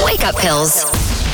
Wake up pills.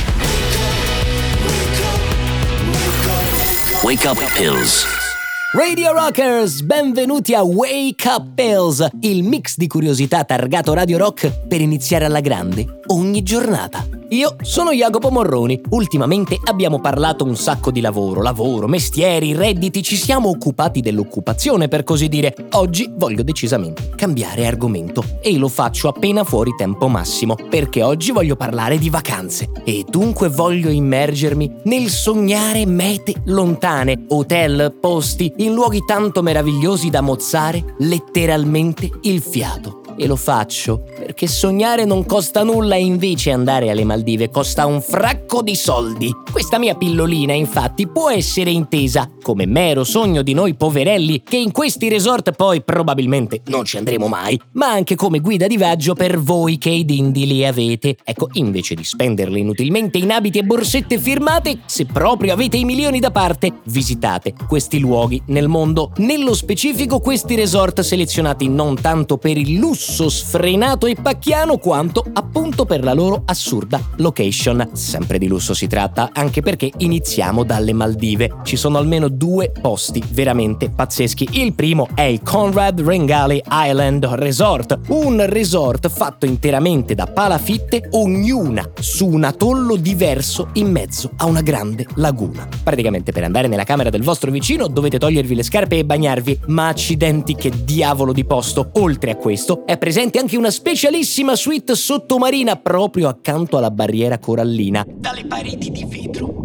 Wake up pills. Radio Rockers, benvenuti a Wake Up Pills, il mix di curiosità targato Radio Rock per iniziare alla grande ogni giornata. Io sono Jacopo Morroni. Ultimamente abbiamo parlato un sacco di lavoro, mestieri, redditi, ci siamo occupati dell'occupazione per così dire. Oggi voglio decisamente cambiare argomento e lo faccio appena fuori tempo massimo, perché oggi voglio parlare di vacanze e dunque voglio immergermi nel sognare mete lontane, hotel, posti, in luoghi tanto meravigliosi da mozzare letteralmente il fiato. E lo faccio perché sognare non costa nulla e invece andare alle Maldive costa un fracco di soldi. Questa mia pillolina infatti può essere intesa come mero sogno di noi poverelli che in questi resort poi probabilmente non ci andremo mai, ma anche come guida di viaggio per voi che i dindi li avete. Ecco, invece di spenderli inutilmente in abiti e borsette firmate, se proprio avete i milioni da parte, visitate questi luoghi nel mondo. Nello specifico questi resort selezionati non tanto per il lusso sfrenato e pacchiano quanto appunto per la loro assurda location. Sempre di lusso si tratta, anche perché iniziamo dalle Maldive. Ci sono almeno due posti veramente pazzeschi. Il primo è il Conrad Rengali Island Resort, un resort fatto interamente da palafitte, ognuna su un atollo diverso in mezzo a una grande laguna. Praticamente per andare nella camera del vostro vicino dovete togliervi le scarpe e bagnarvi, ma accidenti che diavolo di posto. Oltre a questo è presente anche una specialissima suite sottomarina proprio accanto alla barriera corallina, dalle pareti di vetro.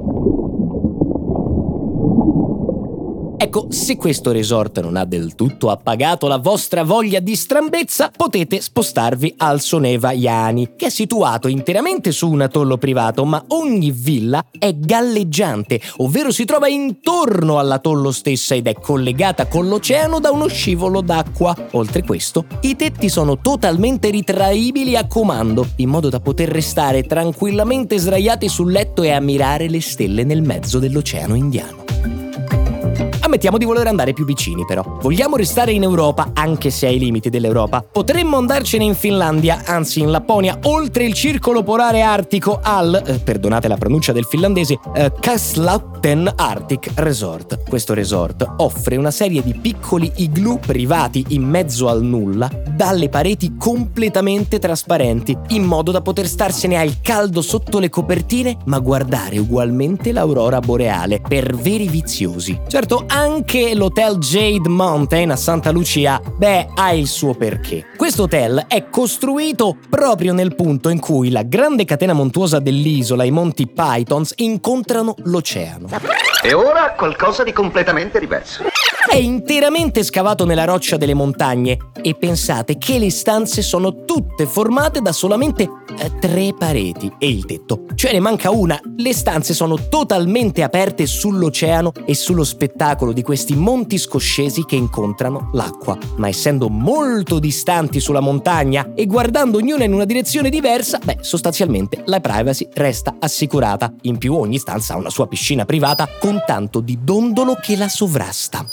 Ecco, se questo resort non ha del tutto appagato la vostra voglia di strambezza, potete spostarvi al Soneva Jani, che è situato interamente su un atollo privato, ma ogni villa è galleggiante, ovvero si trova intorno all'atollo stessa ed è collegata con l'oceano da uno scivolo d'acqua. Oltre questo, i tetti sono totalmente ritraibili a comando, in modo da poter restare tranquillamente sdraiati sul letto e ammirare le stelle nel mezzo dell'Oceano Indiano. Ammettiamo di voler andare più vicini però. Vogliamo restare in Europa, anche se ai limiti dell'Europa. Potremmo andarcene in Finlandia, anzi in Lapponia, oltre il circolo polare artico al, perdonate la pronuncia del finlandese, Kaslauten Arctic Resort. Questo resort offre una serie di piccoli igloo privati in mezzo al nulla, dalle pareti completamente trasparenti, in modo da poter starsene al caldo sotto le copertine, ma guardare ugualmente l'aurora boreale, per veri viziosi. Certo, anche l'hotel Jade Mountain a Santa Lucia, ha il suo perché. Questo hotel è costruito proprio nel punto in cui la grande catena montuosa dell'isola, i Monti Pythons, incontrano l'oceano. E ora qualcosa di completamente diverso. È interamente scavato nella roccia delle montagne e pensate che le stanze sono tutte formate da solamente 3 pareti e il tetto, cioè ne manca una. Le stanze sono totalmente aperte sull'oceano e sullo spettacolo di questi monti scoscesi che incontrano l'acqua, ma essendo molto distanti sulla montagna e guardando ognuna in una direzione diversa, sostanzialmente la privacy resta assicurata. In più ogni stanza ha una sua piscina privata con tanto di dondolo che la sovrasta.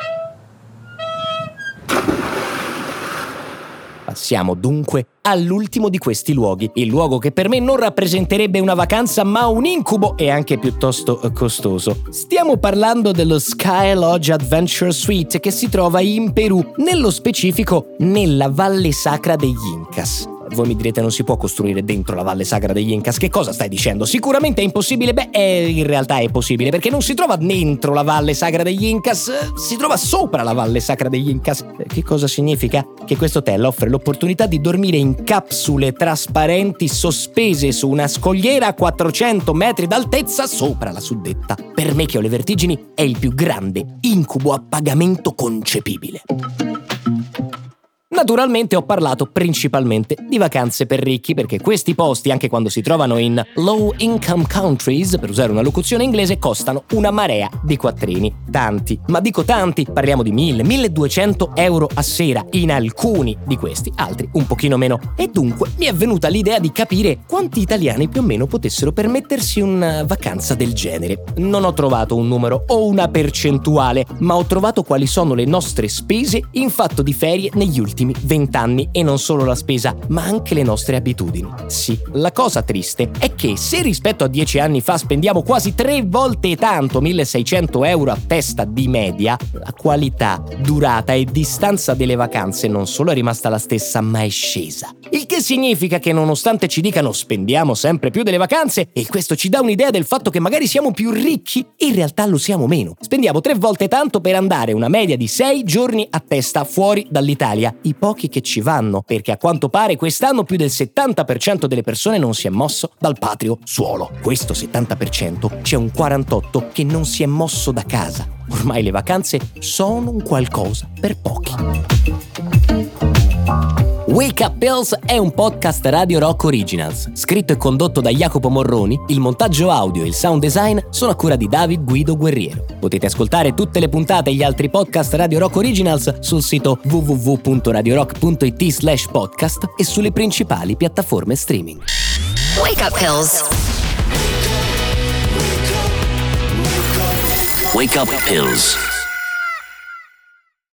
Passiamo dunque all'ultimo di questi luoghi, il luogo che per me non rappresenterebbe una vacanza ma un incubo e anche piuttosto costoso. Stiamo parlando dello Sky Lodge Adventure Suite che si trova in Perù, nello specifico nella Valle Sacra degli Incas. Voi mi direte non si può costruire dentro la Valle Sacra degli Incas, che cosa stai dicendo? Sicuramente è impossibile, in realtà è possibile perché non si trova dentro la Valle Sacra degli Incas, si trova sopra la Valle Sacra degli Incas. Che cosa significa? Che questo hotel offre l'opportunità di dormire in capsule trasparenti sospese su una scogliera a 400 metri d'altezza sopra la suddetta. Per me che ho le vertigini è il più grande incubo a pagamento concepibile. Naturalmente ho parlato principalmente di vacanze per ricchi, perché questi posti, anche quando si trovano in low income countries, per usare una locuzione inglese, costano una marea di quattrini. Tanti, ma dico tanti, parliamo di 1.000-1.200 euro a sera in alcuni di questi, altri un pochino meno. E dunque mi è venuta l'idea di capire quanti italiani più o meno potessero permettersi una vacanza del genere. Non ho trovato un numero o una percentuale, ma ho trovato quali sono le nostre spese in fatto di ferie negli ultimi ultimi 20 anni e non solo la spesa, ma anche le nostre abitudini. Sì, la cosa triste è che se rispetto a 10 anni fa spendiamo quasi 3 volte tanto, 1.600 euro a testa di media, la qualità, durata e distanza delle vacanze non solo è rimasta la stessa, ma è scesa. Il che significa che nonostante ci dicano spendiamo sempre più delle vacanze, e questo ci dà un'idea del fatto che magari siamo più ricchi, in realtà lo siamo meno. Spendiamo 3 volte tanto per andare una media di 6 giorni a testa fuori dall'Italia. I pochi che ci vanno, perché a quanto pare quest'anno più del 70% delle persone non si è mosso dal patrio suolo. Questo 70% c'è un 48% che non si è mosso da casa. Ormai le vacanze sono un qualcosa per pochi. Wake Up Pills è un podcast Radio Rock Originals, scritto e condotto da Jacopo Morroni. Il montaggio audio e il sound design sono a cura di David Guido Guerriero. Potete ascoltare tutte le puntate e gli altri podcast Radio Rock Originals sul sito www.radiorock.it/podcast e sulle principali piattaforme streaming. Wake Up Pills. Wake Up Pills.